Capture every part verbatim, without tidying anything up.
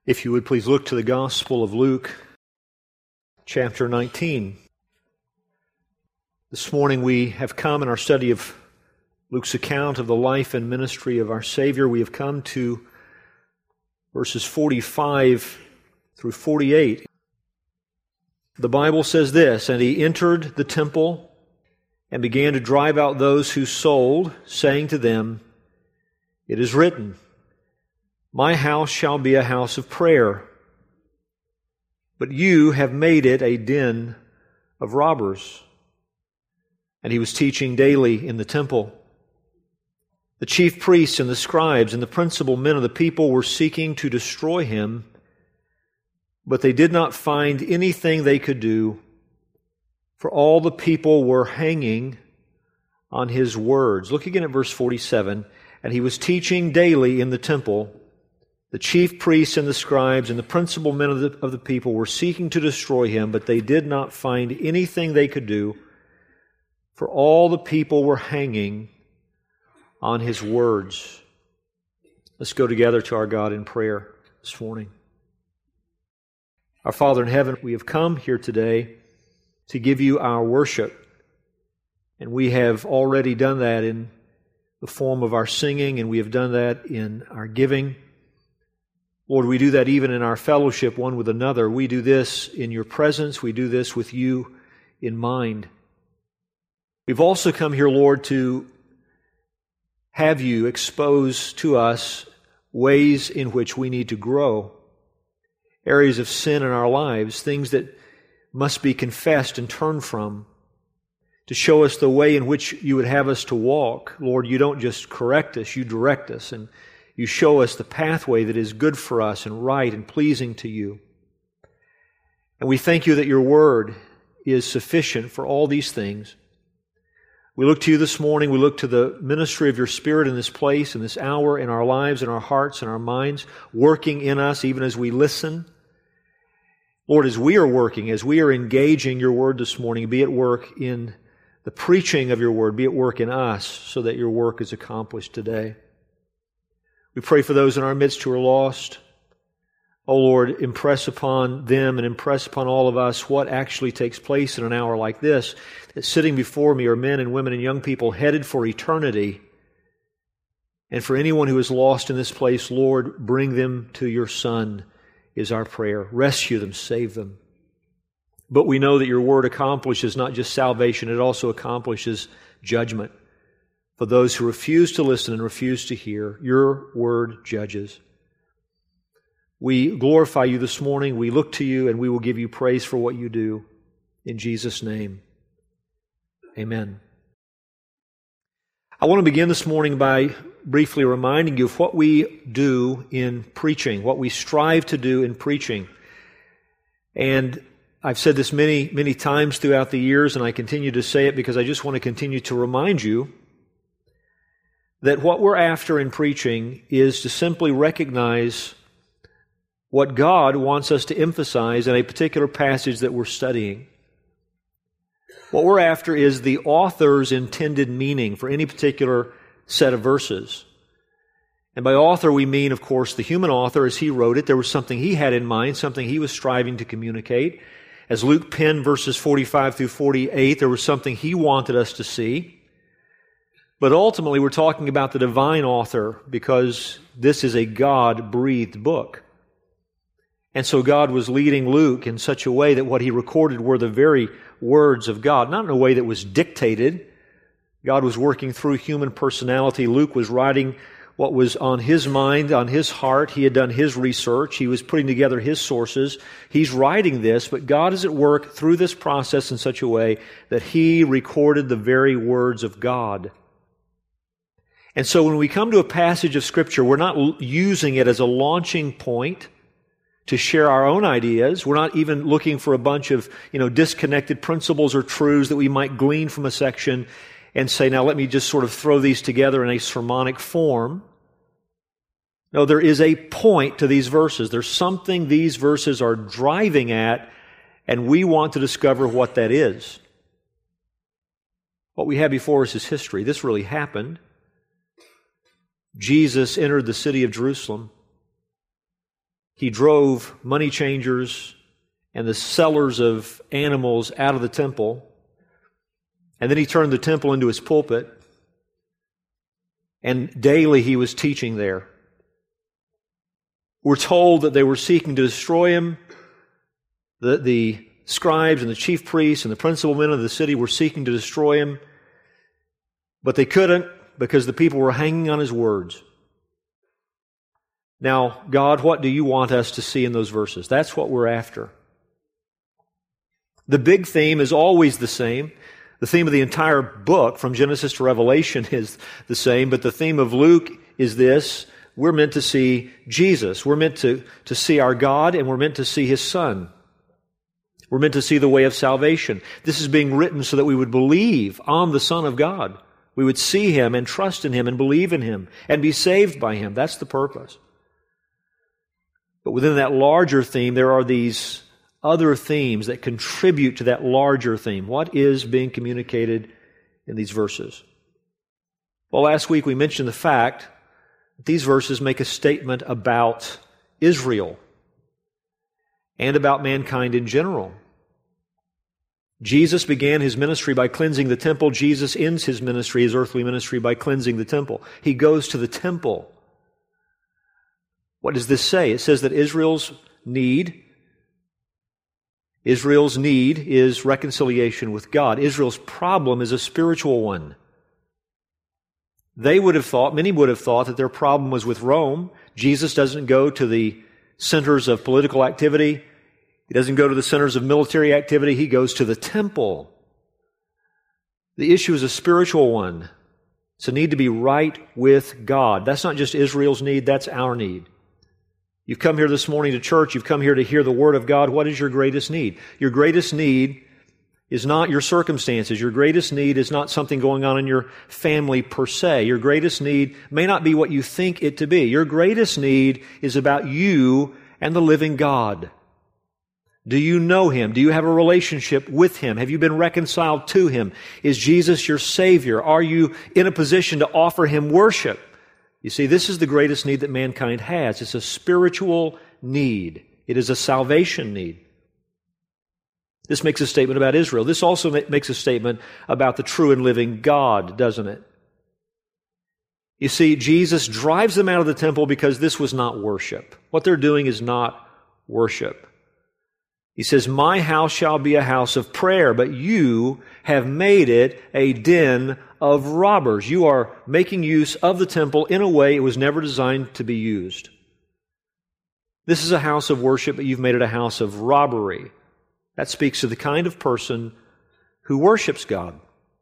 If you would please look to the Gospel of Luke, chapter nineteen. This morning we have come in our study of Luke's account of the life and ministry of our Savior. We have come to verses forty-five through forty-eight. The Bible says this, "And he entered the temple and began to drive out those who sold, saying to them, 'It is written, My house shall be a house of prayer, but you have made it a den of robbers.' And he was teaching daily in the temple. The chief priests and the scribes and the principal men of the people were seeking to destroy him, but they did not find anything they could do, for all the people were hanging on his words." Look again at verse forty-seven. "And he was teaching daily in the temple. The chief priests and the scribes and the principal men of the, of the people were seeking to destroy him, but they did not find anything they could do, for all the people were hanging on his words." Let's go together to our God in prayer this morning. Our Father in heaven, we have come here today to give you our worship, and we have already done that in the form of our singing, and we have done that in our giving. Lord, we do that even in our fellowship one with another. We do this in your presence. We do this with you in mind. We've also come here, Lord, to have you expose to us ways in which we need to grow, areas of sin in our lives, things that must be confessed and turned from, to show us the way in which you would have us to walk. Lord, you don't just correct us, you direct us, and you show us the pathway that is good for us and right and pleasing to you. And we thank you that your word is sufficient for all these things. We look to you this morning. We look to the ministry of your Spirit in this place, in this hour, in our lives, in our hearts, in our minds, working in us even as we listen. Lord, as we are working, as we are engaging your word this morning, be at work in the preaching of your word, be at work in us so that your work is accomplished today. We pray for those in our midst who are lost. Oh Lord, impress upon them and impress upon all of us what actually takes place in an hour like this. That sitting before me are men and women and young people headed for eternity. And for anyone who is lost in this place, Lord, bring them to your Son is our prayer. Rescue them, save them. But we know that your word accomplishes not just salvation, it also accomplishes judgment. For those who refuse to listen and refuse to hear, your word judges. We glorify you this morning. We look to you and we will give you praise for what you do. In Jesus' name, amen. I want to begin this morning by briefly reminding you of what we do in preaching, what we strive to do in preaching. And I've said this many, many times throughout the years, and I continue to say it because I just want to continue to remind you that what we're after in preaching is to simply recognize what God wants us to emphasize in a particular passage that we're studying. What we're after is the author's intended meaning for any particular set of verses. And by author we mean, of course, the human author as he wrote it. There was something he had in mind, something he was striving to communicate. As Luke penned verses forty-five through forty-eight, there was something he wanted us to see. But ultimately, we're talking about the divine author because this is a God-breathed book. And so God was leading Luke in such a way that what he recorded were the very words of God, not in a way that was dictated. God was working through human personality. Luke was writing what was on his mind, on his heart. He had done his research. He was putting together his sources. He's writing this, but God is at work through this process in such a way that he recorded the very words of God. And so when we come to a passage of Scripture, we're not using it as a launching point to share our own ideas. We're not even looking for a bunch of, you know, disconnected principles or truths that we might glean from a section and say, now let me just sort of throw these together in a sermonic form. No, there is a point to these verses. There's something these verses are driving at, and we want to discover what that is. What we have before us is history. This really happened. Jesus entered the city of Jerusalem. He drove money changers and the sellers of animals out of the temple. And then he turned the temple into his pulpit. And daily he was teaching there. We're told that they were seeking to destroy him. The, the scribes and the chief priests and the principal men of the city were seeking to destroy him. But they couldn't because the people were hanging on his words. Now, God, what do you want us to see in those verses? That's what we're after. The big theme is always the same. The theme of the entire book, from Genesis to Revelation, is the same, but the theme of Luke is this: we're meant to see Jesus. We're meant to, to see our God, and we're meant to see His Son. We're meant to see the way of salvation. This is being written so that we would believe on the Son of God. We would see Him and trust in Him and believe in Him and be saved by Him. That's the purpose. But within that larger theme, there are these other themes that contribute to that larger theme. What is being communicated in these verses? Well, last week we mentioned the fact that these verses make a statement about Israel and about mankind in general. Jesus began His ministry by cleansing the temple. Jesus ends His ministry, His earthly ministry, by cleansing the temple. He goes to the temple. What does this say? It says that Israel's need Israel's need is reconciliation with God. Israel's problem is a spiritual one. They would have thought, many would have thought, that their problem was with Rome. Jesus doesn't go to the centers of political activity. He doesn't go to the centers of military activity. He goes to the temple. The issue is a spiritual one. It's a need to be right with God. That's not just Israel's need, that's our need. You've come here this morning to church. You've come here to hear the Word of God. What is your greatest need? Your greatest need is not your circumstances. Your greatest need is not something going on in your family per se. Your greatest need may not be what you think it to be. Your greatest need is about you and the living God. Do you know Him? Do you have a relationship with Him? Have you been reconciled to Him? Is Jesus your Savior? Are you in a position to offer Him worship? You see, this is the greatest need that mankind has. It's a spiritual need. It is a salvation need. This makes a statement about Israel. This also makes a statement about the true and living God, doesn't it? You see, Jesus drives them out of the temple because this was not worship. What they're doing is not worship. He says, "My house shall be a house of prayer, but you have made it a den of robbers." You are making use of the temple in a way it was never designed to be used. This is a house of worship, but you've made it a house of robbery. That speaks to the kind of person who worships God.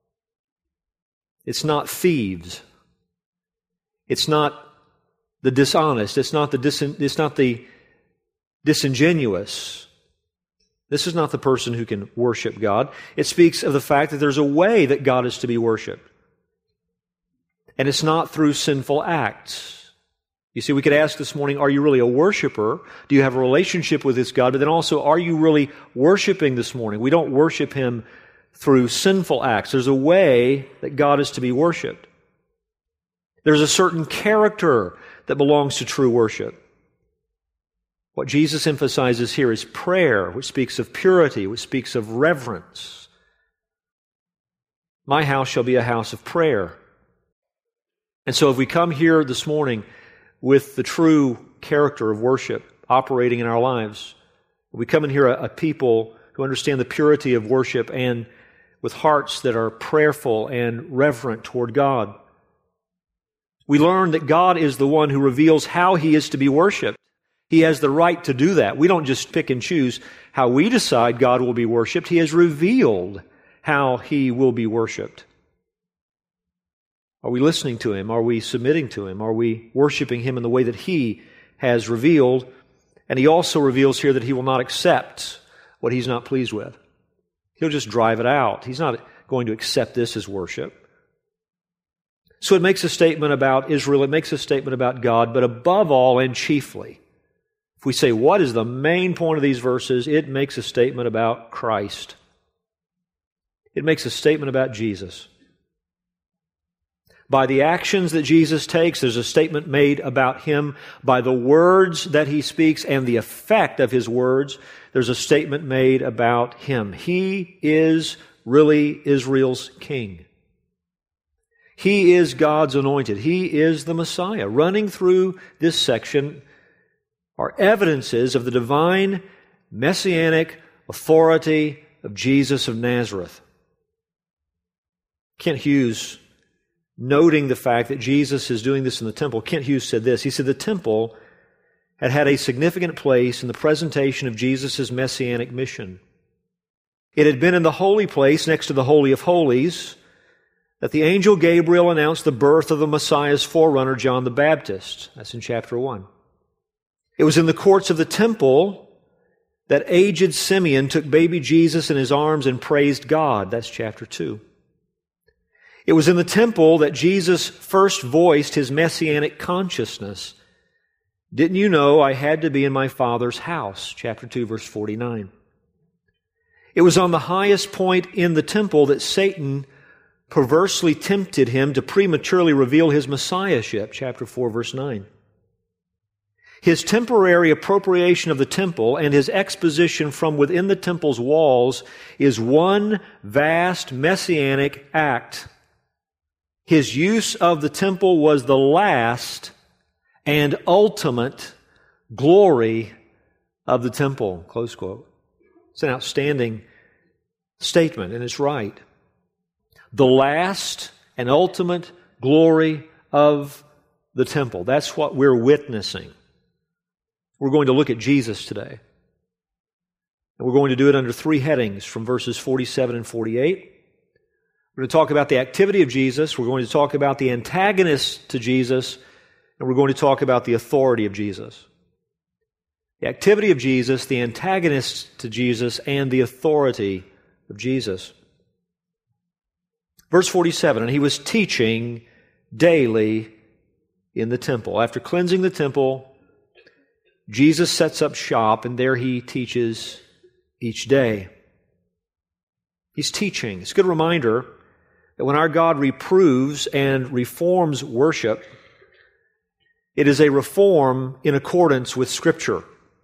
It's not thieves. It's not the dishonest. It's not the dis- it's not the disingenuous. This is not the person who can worship God. It speaks of the fact that there's a way that God is to be worshiped. And it's not through sinful acts. You see, we could ask this morning, are you really a worshiper? Do you have a relationship with this God? But then also, are you really worshiping this morning? We don't worship Him through sinful acts. There's a way that God is to be worshiped. There's a certain character that belongs to true worship. What Jesus emphasizes here is prayer, which speaks of purity, which speaks of reverence. My house shall be a house of prayer. And so if we come here this morning with the true character of worship operating in our lives, we come in here a, a people who understand the purity of worship and with hearts that are prayerful and reverent toward God. We learn that God is the one who reveals how He is to be worshiped. He has the right to do that. We don't just pick and choose how we decide God will be worshiped. He has revealed how He will be worshiped. Are we listening to Him? Are we submitting to Him? Are we worshiping Him in the way that He has revealed? And He also reveals here that He will not accept what He's not pleased with. He'll just drive it out. He's not going to accept this as worship. So it makes a statement about Israel. It makes a statement about God. But above all and chiefly, if we say, what is the main point of these verses? It makes a statement about Christ. It makes a statement about Jesus. By the actions that Jesus takes, there's a statement made about Him. By the words that He speaks and the effect of His words, there's a statement made about Him. He is really Israel's king. He is God's anointed. He is the Messiah. Running through this section are evidences of the divine messianic authority of Jesus of Nazareth. Kent Hughes, noting the fact that Jesus is doing this in the temple, Kent Hughes said this. He said the temple had had a significant place in the presentation of Jesus' messianic mission. It had been in the holy place next to the Holy of Holies that the angel Gabriel announced the birth of the Messiah's forerunner, John the Baptist. That's in chapter one. It was in the courts of the temple that aged Simeon took baby Jesus in his arms and praised God. That's chapter two. It was in the temple that Jesus first voiced His messianic consciousness. Didn't you know I had to be in my Father's house? Chapter two, verse forty-nine. It was on the highest point in the temple that Satan perversely tempted Him to prematurely reveal His messiahship. Chapter four, verse nine. His temporary appropriation of the temple and His exposition from within the temple's walls is one vast messianic act. His use of the temple was the last and ultimate glory of the temple. Close quote. It's an outstanding statement, and it's right. The last and ultimate glory of the temple. That's what we're witnessing. We're going to look at Jesus today. And we're going to do it under three headings from verses forty-seven and forty-eight. We're going to talk about the activity of Jesus. We're going to talk about the antagonist to Jesus. And we're going to talk about the authority of Jesus. The activity of Jesus, the antagonist to Jesus, and the authority of Jesus. Verse forty-seven, and He was teaching daily in the temple. After cleansing the temple, Jesus sets up shop, and there He teaches each day. He's teaching. It's a good reminder that when our God reproves and reforms worship, it is a reform in accordance with Scripture.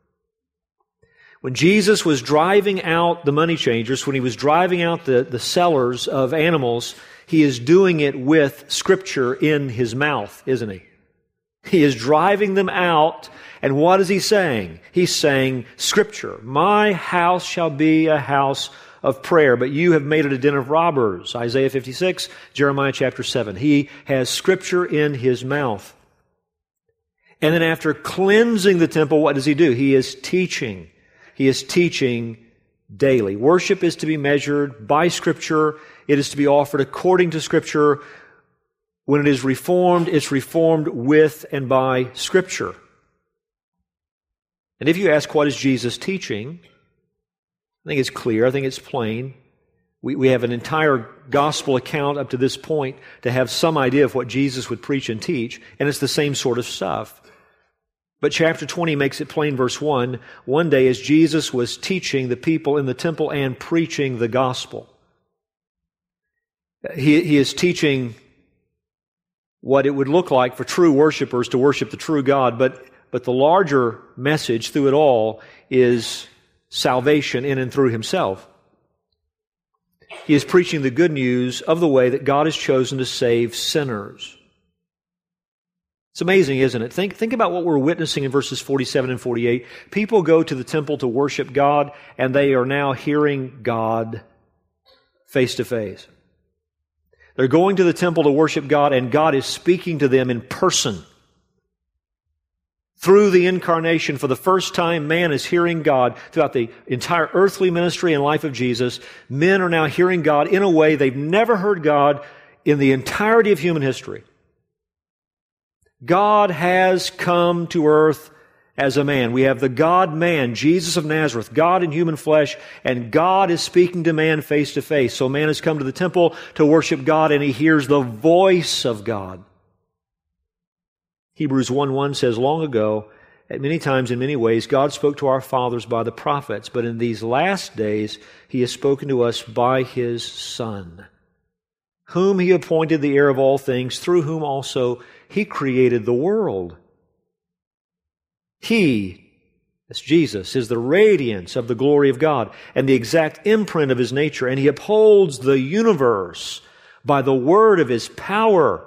When Jesus was driving out the money changers, when He was driving out the, the sellers of animals, He is doing it with Scripture in His mouth, isn't He? He is driving them out, and what is He saying? He's saying, Scripture, my house shall be a house of prayer, but you have made it a den of robbers. Isaiah fifty-six, Jeremiah chapter seven. He has Scripture in His mouth. And then after cleansing the temple, what does He do? He is teaching. He is teaching daily. Worship is to be measured by Scripture. It is to be offered according to Scripture. When it is reformed, it's reformed with and by Scripture. And if you ask, what is Jesus teaching? I think it's clear. I think it's plain. We, we have an entire gospel account up to this point to have some idea of what Jesus would preach and teach, and it's the same sort of stuff. But chapter twenty makes it plain, verse one. One day as Jesus was teaching the people in the temple and preaching the gospel, he, he is teaching what it would look like for true worshipers to worship the true God, but, but the larger message through it all is salvation in and through Himself. He is preaching the good news of the way that God has chosen to save sinners. It's amazing, isn't it? Think, think about what we're witnessing in verses forty-seven and forty-eight. People go to the temple to worship God, and they are now hearing God face to face. They're going to the temple to worship God, and God is speaking to them in person. Through the incarnation, for the first time, man is hearing God. Throughout the entire earthly ministry and life of Jesus, men are now hearing God in a way they've never heard God in the entirety of human history. God has come to earth as a man. We have the God-man, Jesus of Nazareth, God in human flesh, and God is speaking to man face to face. So man has come to the temple to worship God, and he hears the voice of God. Hebrews one one says, long ago, at many times in many ways, God spoke to our fathers by the prophets, but in these last days, He has spoken to us by His Son, whom He appointed the heir of all things, through whom also He created the world. He, that's Jesus, is the radiance of the glory of God and the exact imprint of His nature, and He upholds the universe by the word of His power.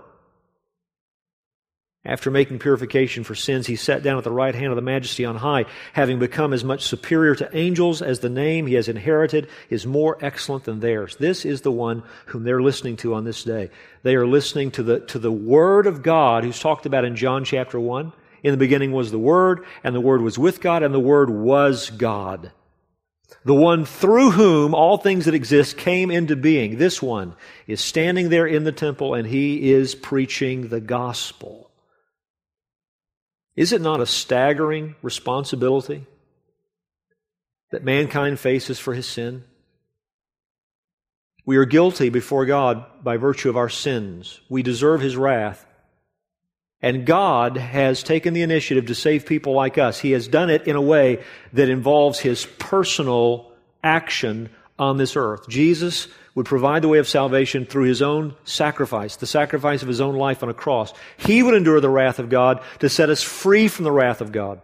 After making purification for sins, He sat down at the right hand of the Majesty on high, having become as much superior to angels as the name He has inherited is more excellent than theirs. This is the one whom they're listening to on this day. They are listening to the, to the Word of God, who's talked about in John chapter one. In the beginning was the Word, and the Word was with God, and the Word was God. The one through whom all things that exist came into being. This one is standing there in the temple, and He is preaching the gospel. Is it not a staggering responsibility that mankind faces for his sin? We are guilty before God by virtue of our sins. We deserve His wrath. And God has taken the initiative to save people like us. He has done it in a way that involves His personal action on this earth. Jesus would provide the way of salvation through His own sacrifice, the sacrifice of His own life on a cross. He would endure the wrath of God to set us free from the wrath of God.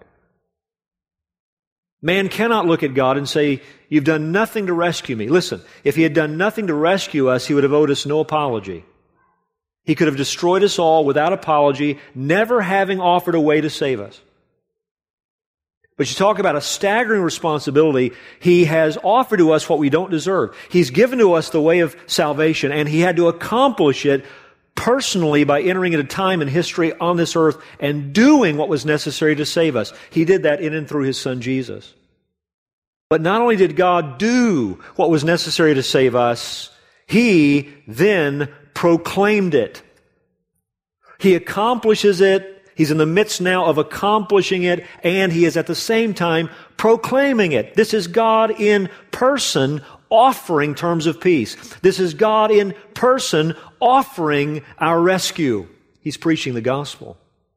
Man cannot look at God and say, "You've done nothing to rescue me." Listen, if He had done nothing to rescue us, He would have owed us no apology. He could have destroyed us all without apology, never having offered a way to save us. But you talk about a staggering responsibility. He has offered to us what we don't deserve. He's given to us the way of salvation, and He had to accomplish it personally by entering into time and history on this earth and doing what was necessary to save us. He did that in and through His Son Jesus. But not only did God do what was necessary to save us, He then proclaimed it. He accomplishes it. He's in the midst now of accomplishing it, and He is at the same time proclaiming it. This is God in person offering terms of peace. This is God in person offering our rescue. He's preaching the gospel.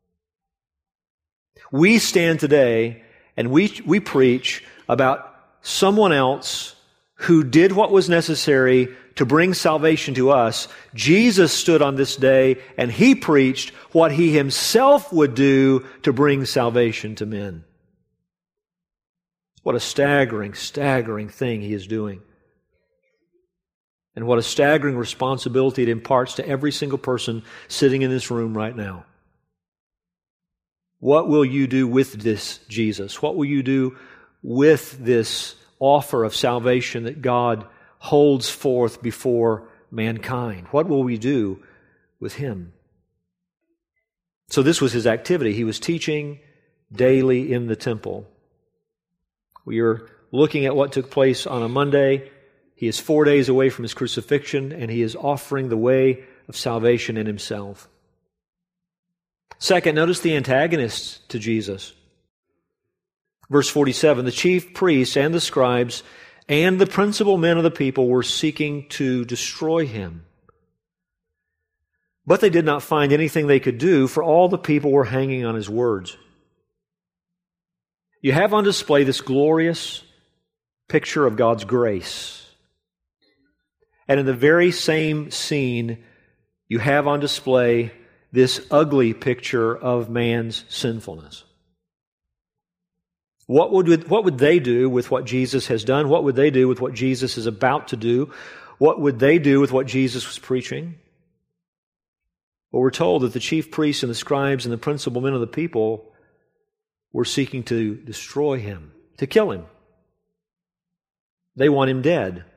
We stand today and we, we preach about someone else who did what was necessary to bring salvation to us. Jesus stood on this day and He preached what He Himself would do to bring salvation to men. What a staggering, staggering thing He is doing. And what a staggering responsibility it imparts to every single person sitting in this room right now. What will you do with this Jesus? What will you do with this offer of salvation that God holds forth before mankind? What will we do with Him? So this was His activity. He was teaching daily in the temple. We are looking at what took place on a Monday. He is four days away from His crucifixion, and He is offering the way of salvation in Himself. Second, notice the antagonists to Jesus. Verse forty-seven, the chief priests and the scribes and the principal men of the people were seeking to destroy Him. But they did not find anything they could do, for all the people were hanging on His words. You have on display this glorious picture of God's grace. And in the very same scene, you have on display this ugly picture of man's sinfulness. What would, what would they do with what Jesus has done? What would they do with what Jesus is about to do? What would they do with what Jesus was preaching? Well, we're told that the chief priests and the scribes and the principal men of the people were seeking to destroy Him, to kill Him. They want Him dead.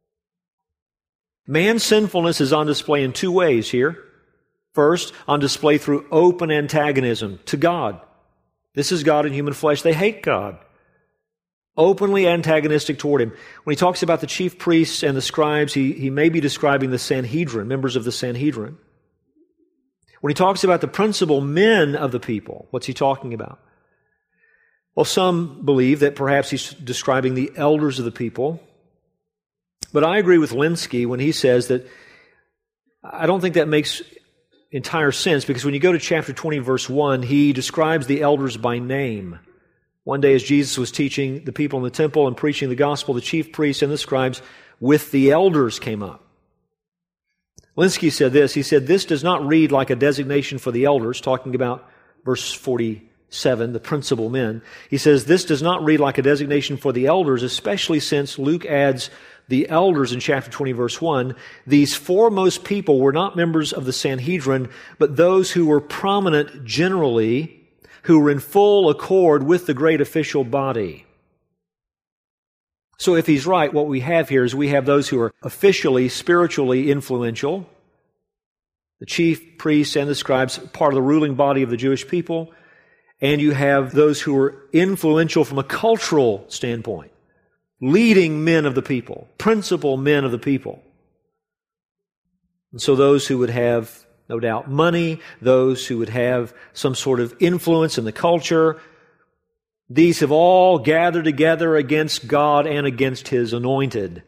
Man's sinfulness is on display in two ways here. First, on display through open antagonism to God. This is God in human flesh. They hate God. Openly antagonistic toward Him. When he talks about the chief priests and the scribes, he, he may be describing the Sanhedrin, members of the Sanhedrin. When he talks about the principal men of the people, what's he talking about? Well, some believe that perhaps he's describing the elders of the people. But I agree with Linsky when he says that I don't think that makes entire sense, because when you go to chapter twenty, verse one, he describes the elders by name. One day as Jesus was teaching the people in the temple and preaching the gospel, the chief priests and the scribes with the elders came up. Linsky said this. He said, "This does not read like a designation for the elders," talking about verse forty-seven, the principal men. He says, "This does not read like a designation for the elders, especially since Luke adds the elders in chapter twenty, verse one. These foremost people were not members of the Sanhedrin, but those who were prominent generally, who were in full accord with the great official body." So if he's right, what we have here is we have those who are officially, spiritually influential, the chief priests and the scribes, part of the ruling body of the Jewish people, and you have those who are influential from a cultural standpoint, leading men of the people, principal men of the people. And so those who would have, no doubt, money, those who would have some sort of influence in the culture, these have all gathered together against God and against His anointed.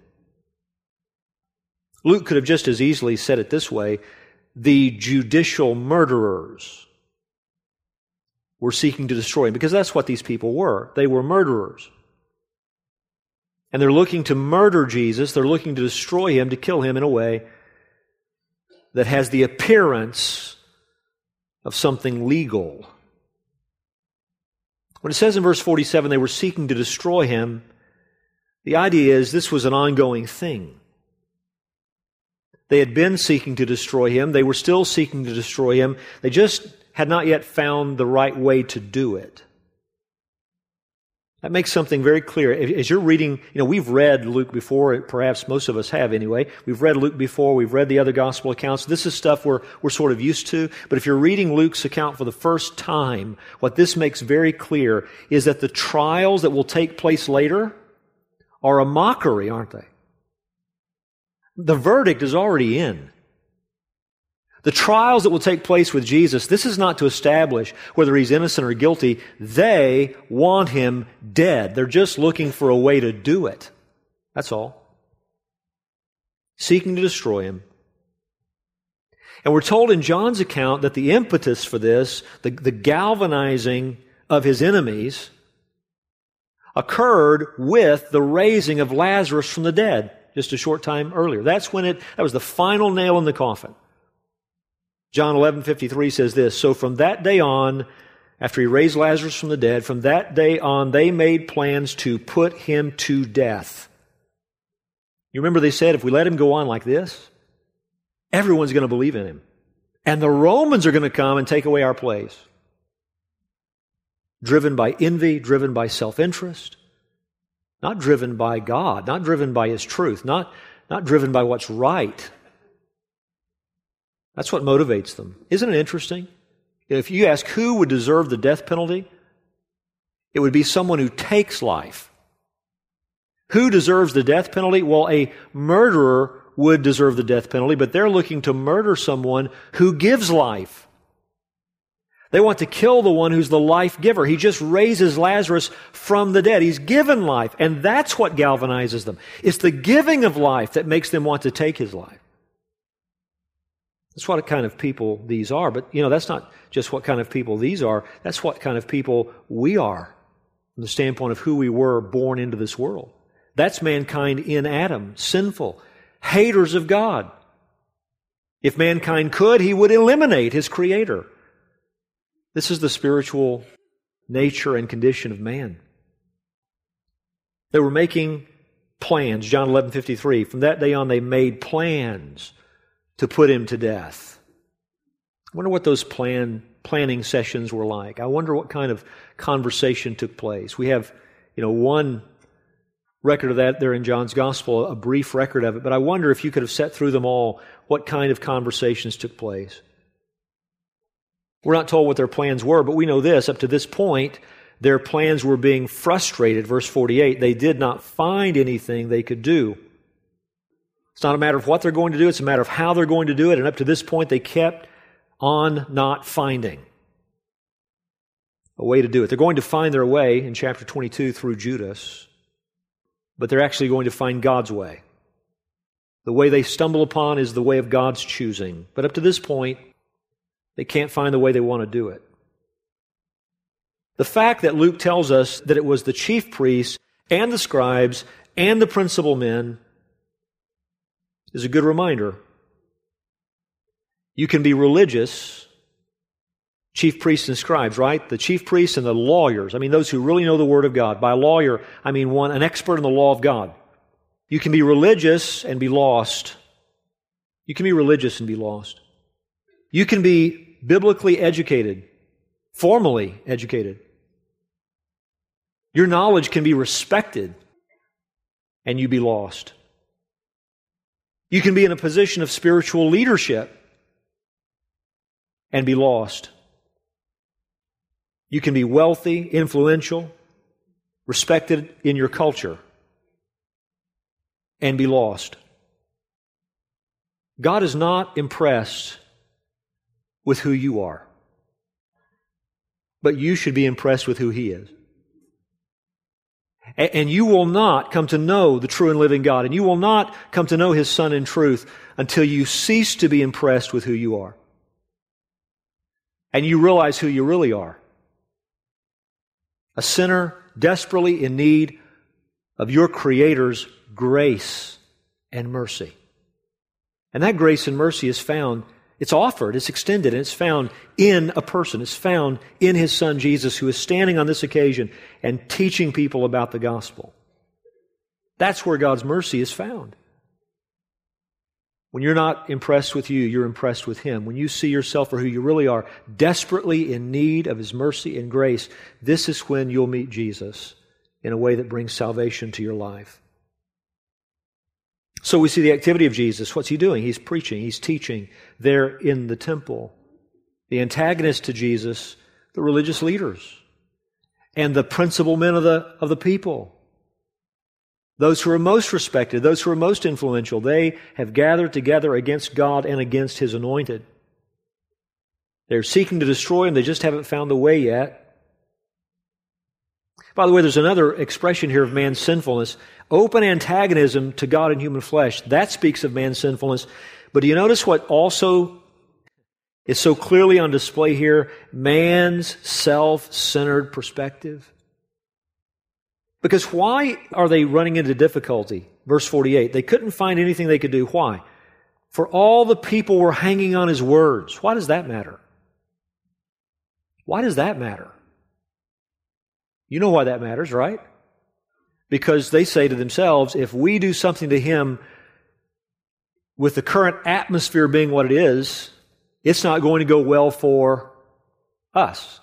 Luke could have just as easily said it this way: the judicial murderers were seeking to destroy Him, because that's what these people were. They were murderers. And they're looking to murder Jesus. They're looking to destroy Him, to kill Him in a way that has the appearance of something legal. When it says in verse forty-seven they were seeking to destroy Him, the idea is this was an ongoing thing. They had been seeking to destroy Him. They were still seeking to destroy Him. They just had not yet found the right way to do it. That makes something very clear. As you're reading, you know, we've read Luke before, perhaps most of us have anyway. We've read Luke before, we've read the other gospel accounts. This is stuff we're, we're sort of used to. But if you're reading Luke's account for the first time, what this makes very clear is that the trials that will take place later are a mockery, aren't they? The verdict is already in. The trials that will take place with Jesus, this is not to establish whether He's innocent or guilty. They want Him dead. They're just looking for a way to do it. That's all. Seeking to destroy Him. And we're told in John's account that the impetus for this, the, the galvanizing of His enemies, occurred with the raising of Lazarus from the dead just a short time earlier. That's when it, that was the final nail in the coffin. John eleven fifty-three says this: "So from that day on, after He raised Lazarus from the dead, from that day on they made plans to put Him to death." You remember they said, if we let Him go on like this, everyone's going to believe in Him. And the Romans are going to come and take away our place. Driven by envy, driven by self-interest, not driven by God, not driven by His truth, not, not driven by what's right. That's what motivates them. Isn't it interesting? If you ask who would deserve the death penalty, it would be someone who takes life. Who deserves the death penalty? Well, a murderer would deserve the death penalty, but they're looking to murder someone who gives life. They want to kill the one who's the life giver. He just raises Lazarus from the dead. He's given life, and that's what galvanizes them. It's the giving of life that makes them want to take His life. That's what kind of people these are. But, you know, that's not just what kind of people these are. That's what kind of people we are from the standpoint of who we were born into this world. That's mankind in Adam, sinful, haters of God. If mankind could, he would eliminate his Creator. This is the spiritual nature and condition of man. They were making plans. John eleven fifty-three. From that day on, they made plans to put Him to death. I wonder what those plan planning sessions were like. I wonder what kind of conversation took place. We have, you know, one record of that there in John's Gospel, a brief record of it, but I wonder if you could have set through them all what kind of conversations took place. We're not told what their plans were, but we know this: up to this point, their plans were being frustrated. Verse forty-eight, they did not find anything they could do. It's not a matter of what they're going to do, it's a matter of how they're going to do it, and up to this point they kept on not finding a way to do it. They're going to find their way in chapter twenty-two through Judas, but they're actually going to find God's way. The way they stumble upon is the way of God's choosing, but up to this point they can't find the way they want to do it. The fact that Luke tells us that it was the chief priests and the scribes and the principal men is a good reminder You can be religious, chief priests and scribes, right? The chief priests and the lawyers. I mean, those who really know the Word of God. By lawyer, I mean one, an expert in the law of God. You can be religious and be lost. You can be religious and be lost. You can be biblically educated, formally educated. Your knowledge can be respected and you be lost. You can be in a position of spiritual leadership and be lost. You can be wealthy, influential, respected in your culture and be lost. God is not impressed with who you are, but you should be impressed with who He is. And you will not come to know the true and living God, and you will not come to know His Son in truth until you cease to be impressed with who you are. And you realize who you really are. A sinner desperately in need of your Creator's grace and mercy. And that grace and mercy is found, it's offered, it's extended, and it's found in a person. It's found in His Son Jesus, who is standing on this occasion and teaching people about the gospel. That's where God's mercy is found. When you're not impressed with you, you're impressed with Him. When you see yourself for who you really are, desperately in need of His mercy and grace, this is when you'll meet Jesus in a way that brings salvation to your life. So we see the activity of Jesus. What's He doing? He's preaching. He's teaching there in the temple. The antagonist to Jesus, the religious leaders, and the principal men of the, of the people. Those who are most respected, those who are most influential, they have gathered together against God and against His anointed. They're seeking to destroy Him. They just haven't found the way yet. By the way, there's another expression here of man's sinfulness. Open antagonism to God in human flesh. That speaks of man's sinfulness. But do you notice what also is so clearly on display here? Man's self-centered perspective. Because why are they running into difficulty? Verse forty-eight, they couldn't find anything they could do. Why? For all the people were hanging on His words. Why does that matter? Why does that matter? You know why that matters, right? Because they say to themselves, if we do something to Him with the current atmosphere being what it is, it's not going to go well for us.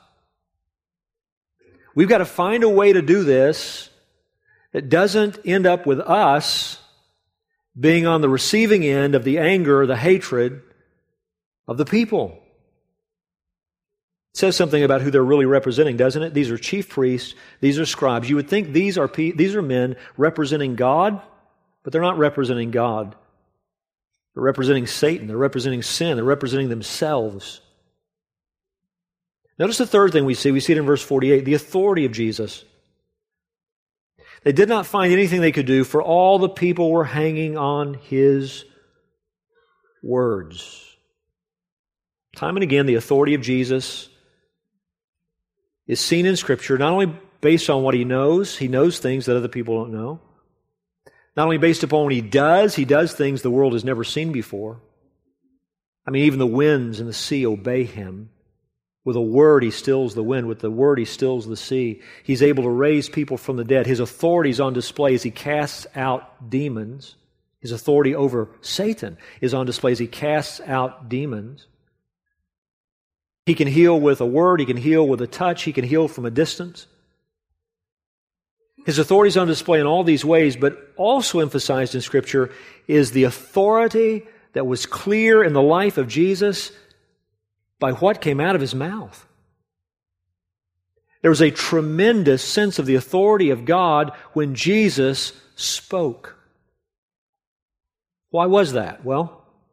We've got to find a way to do this that doesn't end up with us being on the receiving end of the anger, the hatred of the people. It says something about who they're really representing, doesn't it? These are chief priests, these are scribes. You would think these are pe- these are men representing God, but they're not representing God. They're representing Satan, they're representing sin, they're representing themselves. Notice the third thing we see. We see it in verse forty-eight, the authority of Jesus. They did not find anything they could do, for all the people were hanging on His words. Time and again, the authority of Jesus is seen in Scripture, not only based on what He knows, He knows things that other people don't know. Not only based upon what He does, He does things the world has never seen before. I mean, even the winds and the sea obey Him. With a word, He stills the wind. With the word, He stills the sea. He's able to raise people from the dead. His authority is on display as He casts out demons. His authority over Satan is on display as He casts out demons. He can heal with a word. He can heal with a touch. He can heal from a distance. His authority is on display in all these ways, but also emphasized in Scripture is the authority that was clear in the life of Jesus by what came out of His mouth. There was a tremendous sense of the authority of God when Jesus spoke. Why was that? Well,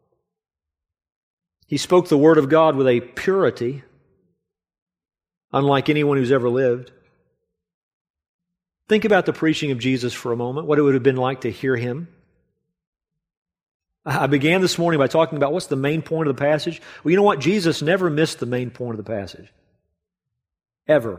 He spoke the Word of God with a purity unlike anyone who's ever lived. Think about the preaching of Jesus for a moment, what it would have been like to hear Him. I began this morning by talking about what's the main point of the passage. Well, you know what? Jesus never missed the main point of the passage. Ever.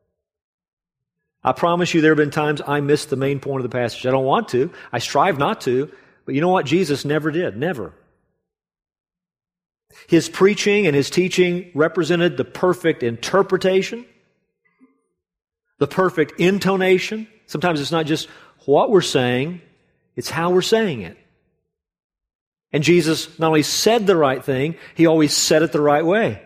I promise you there have been times I missed the main point of the passage. I don't want to. I strive not to. But you know what? Jesus never did. Never. His preaching and His teaching represented the perfect interpretation, the perfect intonation. Sometimes it's not just what we're saying, it's how we're saying it. And Jesus not only said the right thing, He always said it the right way.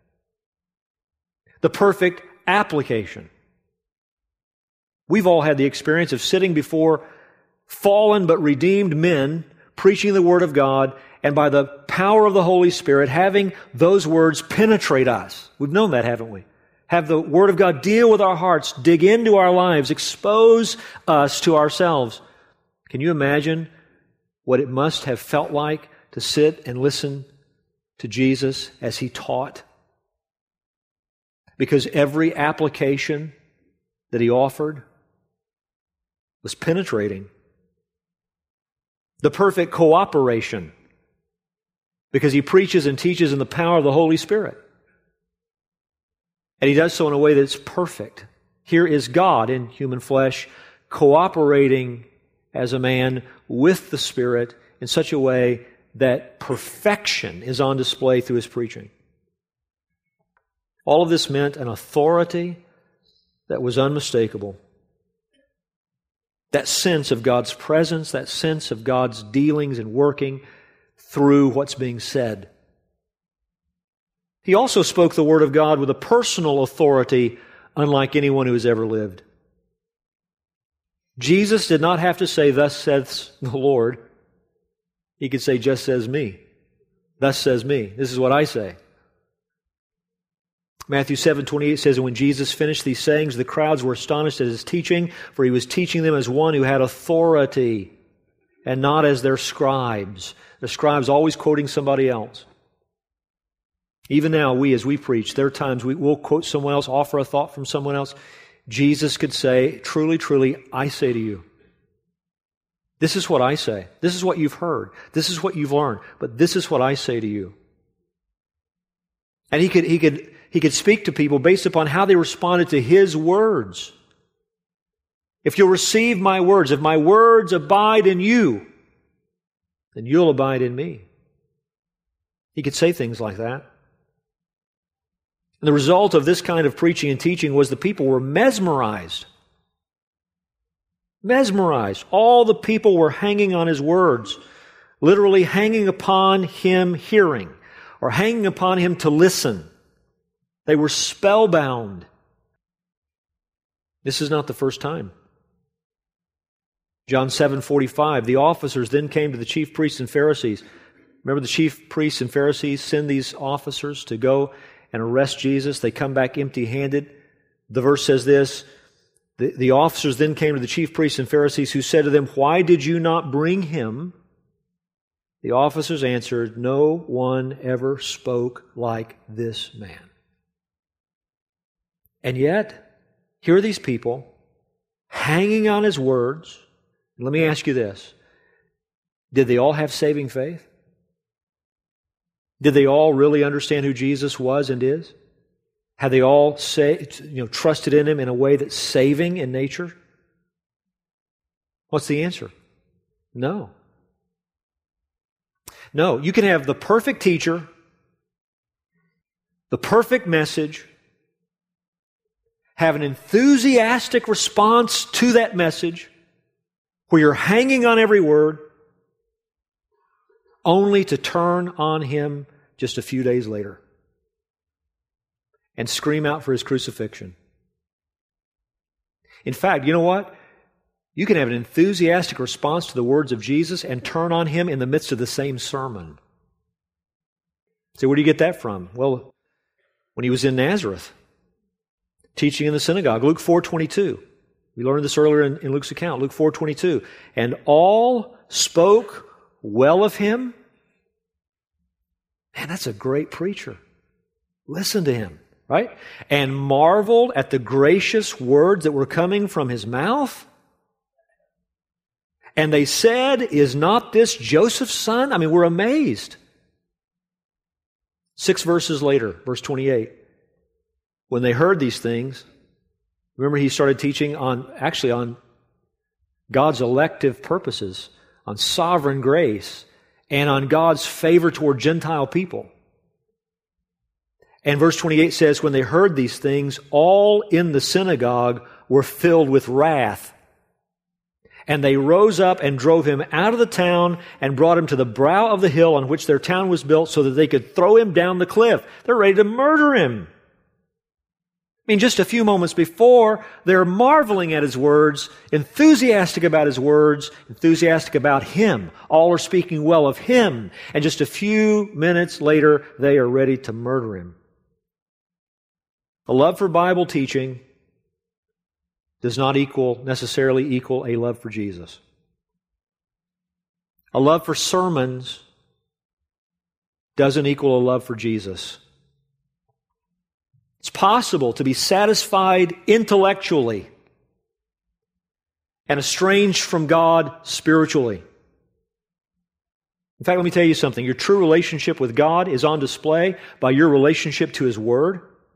The perfect application. We've all had the experience of sitting before fallen but redeemed men preaching the Word of God, and by the power of the Holy Spirit having those words penetrate us. We've known that, haven't we? Have the Word of God deal with our hearts, dig into our lives, expose us to ourselves. Can you imagine what it must have felt like to sit and listen to Jesus as He taught? Because every application that He offered was penetrating. The perfect cooperation, because He preaches and teaches in the power of the Holy Spirit. And He does so in a way that's perfect. Here is God in human flesh cooperating as a man with the Spirit in such a way that perfection is on display through His preaching. All of this meant an authority that was unmistakable. That sense of God's presence, that sense of God's dealings and working through what's being said. He also spoke the Word of God with a personal authority unlike anyone who has ever lived. Jesus did not have to say, "Thus saith the Lord." He could say, "Just says me. Thus says me. This is what I say." Matthew seven twenty-eight says, "And when Jesus finished these sayings, the crowds were astonished at His teaching, for He was teaching them as one who had authority, and not as their scribes." The scribes always quoting somebody else. Even now, we, as we preach, there are times we will quote someone else, offer a thought from someone else. Jesus could say, "Truly, truly, I say to you, this is what I say. This is what you've heard. This is what you've learned. But this is what I say to you." And He could, He could, He could speak to people based upon how they responded to His words. If you'll receive my words, if my words abide in you, then you'll abide in me. He could say things like that. And the result of this kind of preaching and teaching was the people were mesmerized. Mesmerized. All the people were hanging on His words, literally hanging upon Him hearing, or hanging upon Him to listen. They were spellbound. This is not the first time. John seven forty-five, the officers then came to the chief priests and Pharisees. Remember, the chief priests and Pharisees send these officers to go and arrest Jesus. They come back empty-handed. The verse says this, the, the officers then came to the chief priests and Pharisees, who said to them, "Why did you not bring Him?" The officers answered, "No one ever spoke like this man." And yet, here are these people hanging on His words. Let me ask you this. Did they all have saving faith? Did they all really understand who Jesus was and is? Had they all say, you know, trusted in Him in a way that's saving in nature? What's the answer? No. No, you can have the perfect teacher, the perfect message, have an enthusiastic response to that message, where you're hanging on every word, only to turn on Him just a few days later and scream out for His crucifixion. In fact, you know what? You can have an enthusiastic response to the words of Jesus and turn on Him in the midst of the same sermon. So where do you get that from? Well, when He was in Nazareth, teaching in the synagogue, Luke four twenty-two. We learned this earlier in, in Luke's account, Luke four twenty-two. "And all spoke well of Him." Man, that's a great preacher. Listen to him, right? "And marveled at the gracious words that were coming from His mouth. And they said, 'Is not this Joseph's son?'" I mean, we're amazed. Six verses later, verse twenty-eight. "When they heard these things," remember, He started teaching on, actually on God's elective purposes, on sovereign grace, and on God's favor toward Gentile people. And verse twenty-eight says, when they heard these things, all in the synagogue were filled with wrath. And they rose up and drove him out of the town and brought him to the brow of the hill on which their town was built so that they could throw him down the cliff. They're ready to murder him. I mean, just a few moments before, they're marveling at his words, enthusiastic about his words, enthusiastic about him. All are speaking well of him. And just a few minutes later, they are ready to murder him. A love for Bible teaching does not equal, necessarily equal a love for Jesus. A love for sermons doesn't equal a love for Jesus. It's possible to be satisfied intellectually and estranged from God spiritually. In fact, let me tell you something. Your true relationship with God is on display by your relationship to His Word.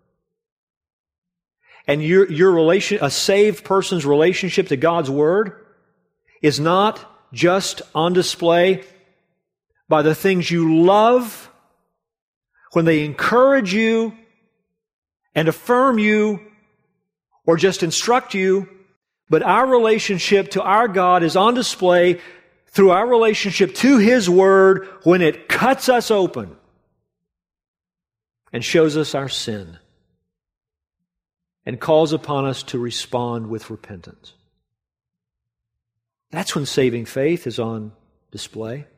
And your, your relation, a saved person's relationship to God's Word is not just on display by the things you love, when they encourage you and affirm you or just instruct you, but our relationship to our God is on display through our relationship to His Word when it cuts us open and shows us our sin and calls upon us to respond with repentance. That's when saving faith is on display.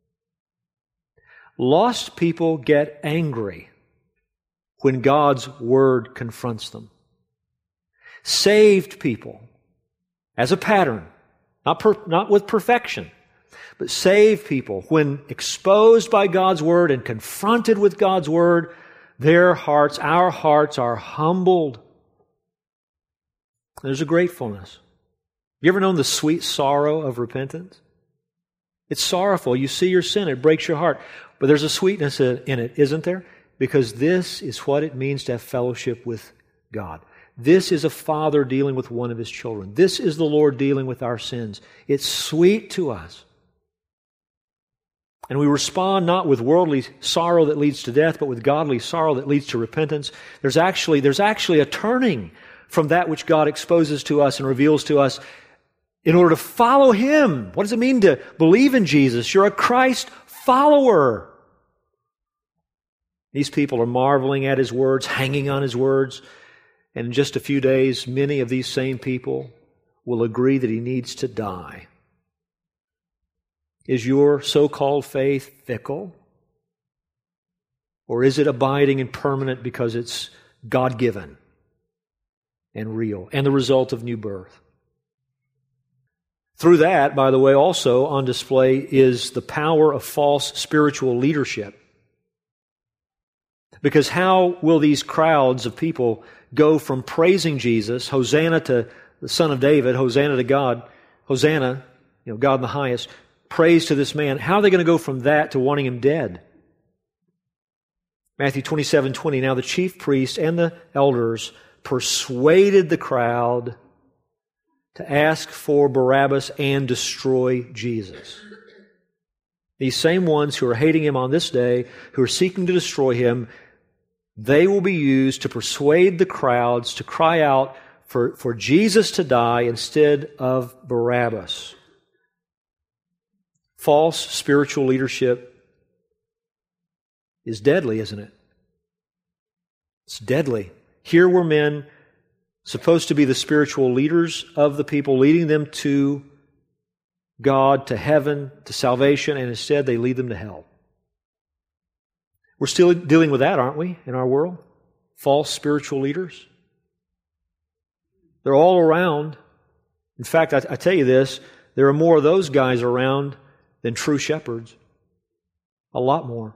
Lost people get angry when God's Word confronts them. Saved people, as a pattern, not, per, not with perfection, but saved people, when exposed by God's Word and confronted with God's Word, their hearts, our hearts are humbled. There's a gratefulness. You ever known the sweet sorrow of repentance? It's sorrowful. You see your sin, it breaks your heart. But there's a sweetness in it, isn't there? Because this is what it means to have fellowship with God. This is a father dealing with one of his children. This is the Lord dealing with our sins. It's sweet to us. And we respond not with worldly sorrow that leads to death, but with godly sorrow that leads to repentance. There's actually, there's actually a turning from that which God exposes to us and reveals to us in order to follow Him. What does it mean to believe in Jesus? You're a Christ follower. These people are marveling at His words, hanging on His words, and in just a few days, many of these same people will agree that He needs to die. Is your so-called faith fickle? Or is it abiding and permanent because it's God-given and real, and the result of new birth? Through that, by the way, also on display is the power of false spiritual leadership. Because how will these crowds of people go from praising Jesus, Hosanna to the Son of David, Hosanna to God, Hosanna, you know, God in the highest, praise to this man, how are they going to go from that to wanting Him dead? Matthew twenty-seven twenty, now the chief priests and the elders persuaded the crowd to ask for Barabbas and destroy Jesus. These same ones who are hating Him on this day, who are seeking to destroy Him, they will be used to persuade the crowds to cry out for, for Jesus to die instead of Barabbas. False spiritual leadership is deadly, isn't it? It's deadly. Here were men supposed to be the spiritual leaders of the people, leading them to God, to heaven, to salvation, and instead they lead them to hell. We're still dealing with that, aren't we, in our world? False spiritual leaders. They're all around. In fact, I, I tell you this, there are more of those guys around than true shepherds. A lot more.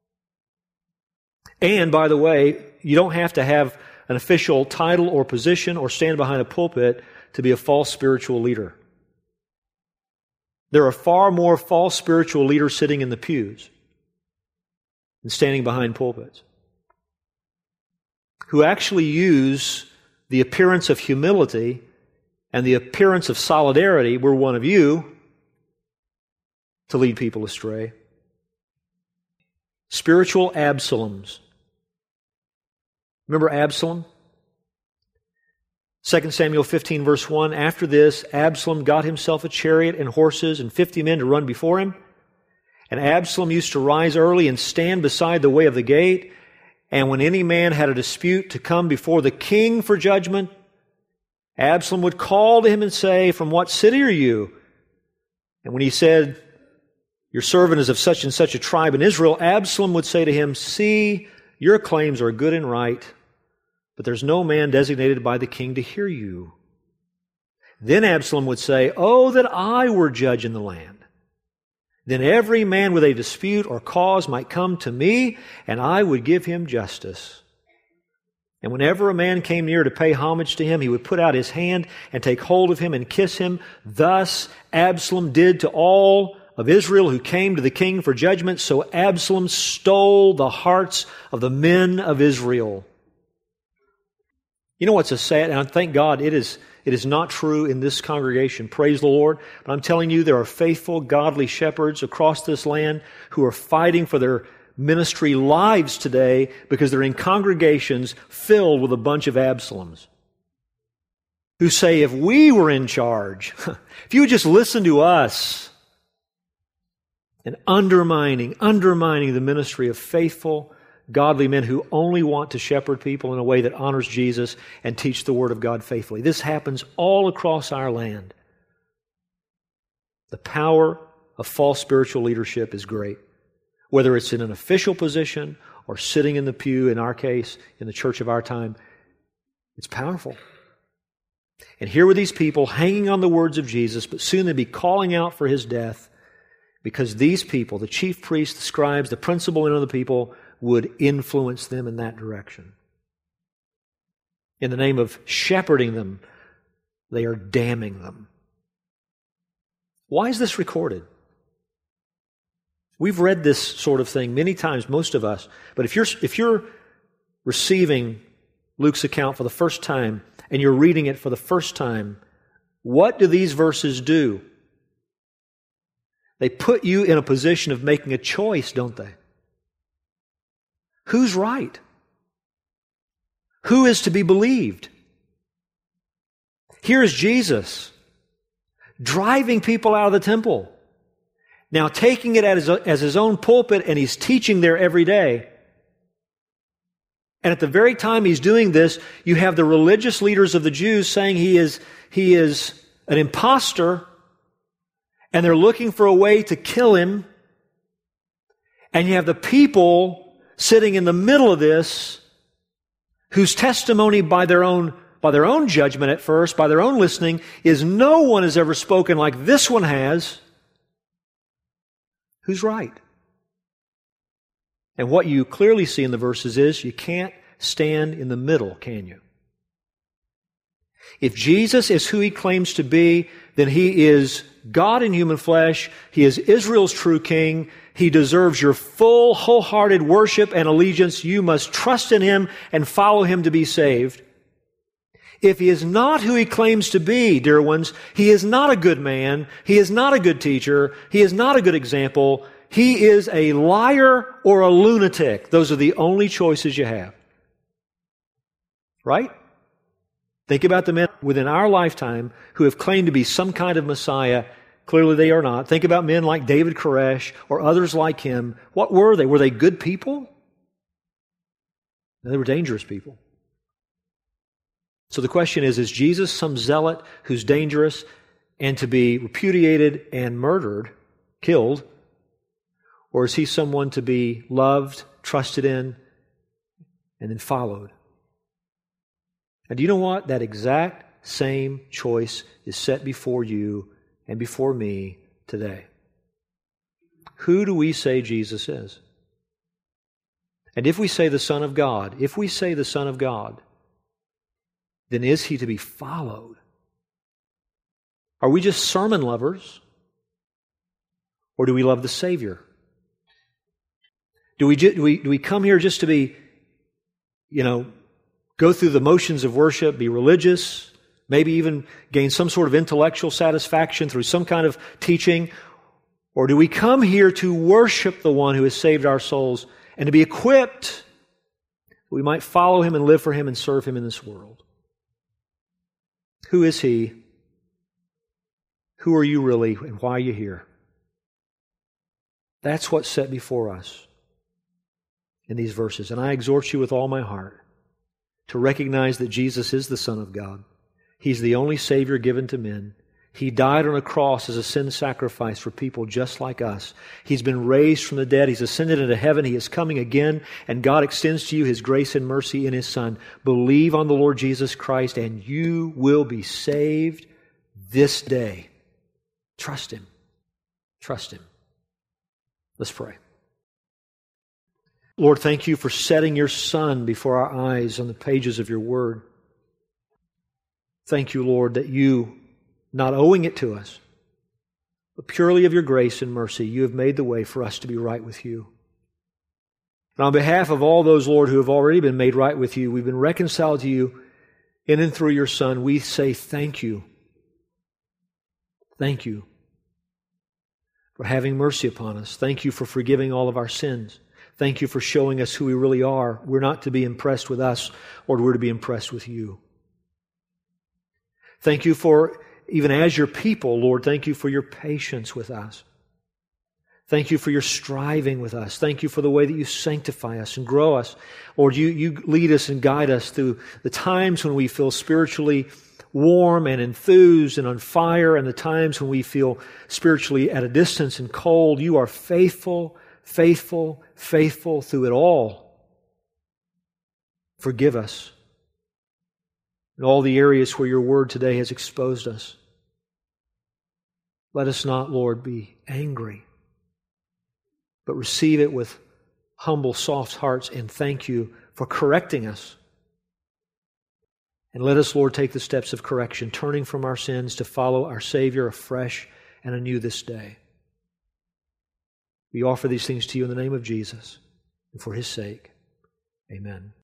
And, by the way, you don't have to have an official title or position or stand behind a pulpit to be a false spiritual leader. There are far more false spiritual leaders sitting in the pews than standing behind pulpits, who actually use the appearance of humility and the appearance of solidarity, we're one of you, to lead people astray. Spiritual Absaloms Remember Absalom? Second Samuel fifteen, verse one, after this, Absalom got himself a chariot and horses and fifty men to run before him. And Absalom used to rise early and stand beside the way of the gate. And when any man had a dispute to come before the king for judgment, Absalom would call to him and say, "From what city are you?" And when he said, "Your servant is of such and such a tribe in Israel," Absalom would say to him, "See, your claims are good and right, but there's no man designated by the king to hear you." Then Absalom would say, "Oh, that I were judge in the land. Then every man with a dispute or cause might come to me, and I would give him justice." And whenever a man came near to pay homage to him, he would put out his hand and take hold of him and kiss him. Thus Absalom did to all of Israel who came to the king for judgment. So Absalom stole the hearts of the men of Israel. You know what's a sad, and thank God it is, it is not true in this congregation. Praise the Lord. But I'm telling you, there are faithful, godly shepherds across this land who are fighting for their ministry lives today because they're in congregations filled with a bunch of Absaloms who say, if we were in charge, if you would just listen to us, and undermining, undermining the ministry of faithful, godly men who only want to shepherd people in a way that honors Jesus and teach the Word of God faithfully. This happens all across our land. The power of false spiritual leadership is great. Whether it's in an official position or sitting in the pew, in our case, in the church of our time, it's powerful. And here were these people hanging on the words of Jesus, but soon they'd be calling out for His death because these people, the chief priests, the scribes, the principal men of the people, would influence them in that direction. In the name of shepherding them, they are damning them. Why is this recorded? We've read this sort of thing many times, most of us, but if you're, if you're receiving Luke's account for the first time and you're reading it for the first time, what do these verses do? They put you in a position of making a choice, don't they? Who's right? Who is to be believed? Here is Jesus driving people out of the temple. Now taking it as, as his own pulpit, and he's teaching there every day. And at the very time he's doing this, you have the religious leaders of the Jews saying he is, he is an imposter, and they're looking for a way to kill him. And you have the people sitting in the middle of this, whose testimony by their own by their own judgment at first, by their own listening, is no one has ever spoken like this one has. Who's right? And what you clearly see in the verses is you can't stand in the middle, can you? If Jesus is who He claims to be, then He is God in human flesh. He is Israel's true King. He deserves your full, wholehearted worship and allegiance. You must trust in Him and follow Him to be saved. If He is not who He claims to be, dear ones, He is not a good man. He is not a good teacher. He is not a good example. He is a liar or a lunatic. Those are the only choices you have. Right? Think about the men within our lifetime who have claimed to be some kind of Messiah. Clearly they are not. Think about men like David Koresh or others like him. What were they? Were they good people? No, they were dangerous people. So the question is, is Jesus some zealot who's dangerous and to be repudiated and murdered, killed? Or is He someone to be loved, trusted in, and then followed? And do you know what? That exact same choice is set before you and before me today. Who do we say Jesus is? And if we say the Son of God, if we say the Son of God, then is He to be followed? Are we just sermon lovers? Or do we love the Savior? Do we, do we, do we come here just to be, you know, go through the motions of worship, be religious, maybe even gain some sort of intellectual satisfaction through some kind of teaching? Or do we come here to worship the one who has saved our souls and to be equipped We might follow Him and live for Him and serve Him in this world. Who is He? Who are you really, and why are you here? That's what's set before us in these verses. And I exhort you with all my heart to recognize that Jesus is the Son of God. He's the only Savior given to men. He died on a cross as a sin sacrifice for people just like us. He's been raised from the dead. He's ascended into heaven. He is coming again. And God extends to you His grace and mercy in His Son. Believe on the Lord Jesus Christ and you will be saved this day. Trust Him. Trust Him. Let's pray. Lord, thank You for setting Your Son before our eyes on the pages of Your Word. Thank You, Lord, that You, not owing it to us, but purely of Your grace and mercy, You have made the way for us to be right with You. And on behalf of all those, Lord, who have already been made right with You, we've been reconciled to You in and through Your Son, we say thank You. Thank You for having mercy upon us. Thank You for forgiving all of our sins. Thank You for showing us who we really are. We're not to be impressed with us, Lord, we're to be impressed with You. Thank You for, even as Your people, Lord, thank You for Your patience with us. Thank You for Your striving with us. Thank You for the way that You sanctify us and grow us. Lord, You, you lead us and guide us through the times when we feel spiritually warm and enthused and on fire, and the times when we feel spiritually at a distance and cold. You are faithful, faithful, faithful through it all. Forgive us in all the areas where Your Word today has exposed us. Let us not, Lord, be angry, but receive it with humble, soft hearts and thank You for correcting us. And let us, Lord, take the steps of correction, turning from our sins to follow our Savior afresh and anew this day. We offer these things to You in the name of Jesus and for His sake. Amen.